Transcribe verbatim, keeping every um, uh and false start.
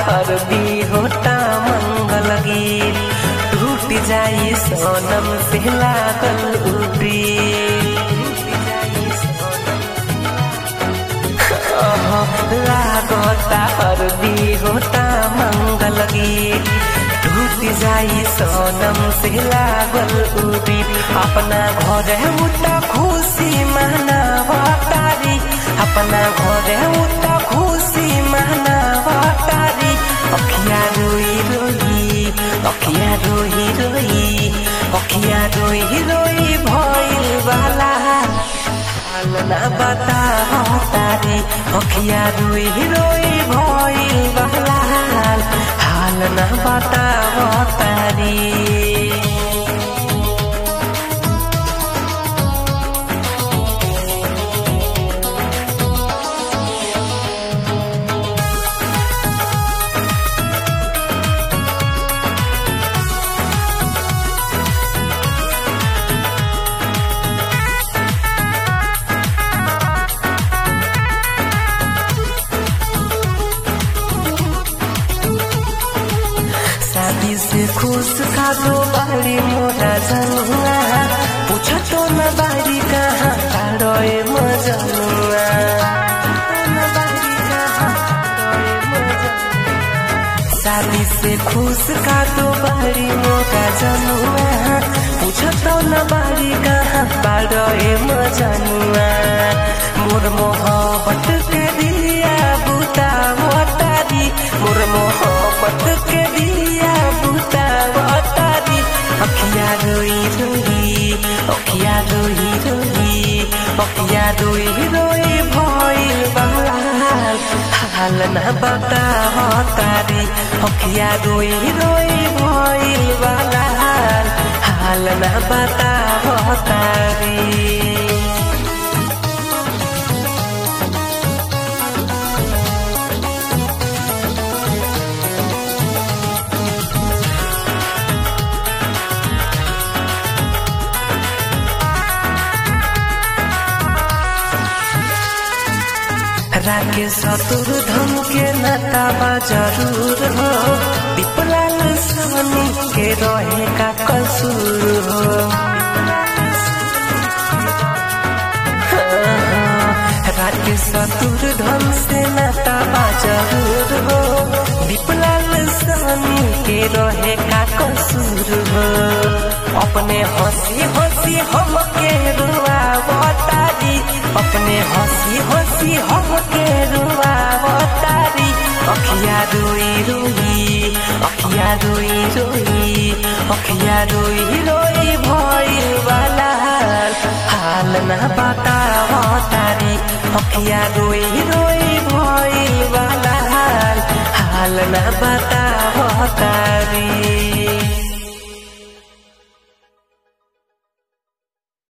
हरदी होता मंगल गीत टूट जाई सोनम से लागल उड़ी लागता हरदी होता मंगल गीत टूट जाई सोनम से लागल उड़ी अपना घर उता खुशी मनावा तारी अपना घर उता खुशी मनावा तारी अखिया रोई रोई अखिया रोई रोई अखिया रोई रोई भइल वाला हाल ना बता तारी अखिया रोई रोई भइल वाला हाल ना बता तारी से खुश का दो बारी मोरा जनुआ पूछ तो न बारी कहाँ तारोए मजनुआ शादी से खुश का दो बारी मोरा जनुआ पूछ तो न बारी कहाँ तारोए मजनुआ मोर मोहब्बत के दिया बुता मोतारी मोर मोहब्बत के दिया अखिया रोई रोई अखिया रोई रोई अखिया रोई रोई भइल बहाल हाल ना बता तारी अखिया रोई रोई भइल बहाल हाल ना बता तारी राके सतुर धन के नाता जरूर हो दीपलाल सवनी के रहे का कसूर हो राके सतुर धन से नाता जरूर हो दीपलाल सवनी के रहे का कसूर हो अपने हंसी हंसी हम के रुआ बतारी अपने हंसी हंसी हम के रुआ तारी अखिया रोई रोई अखिया रोई रोई अखिया रोई रोई भइल वाला हाल ना बता तारी अखिया रोई रोई भइल वाला हाल ना बता तारी।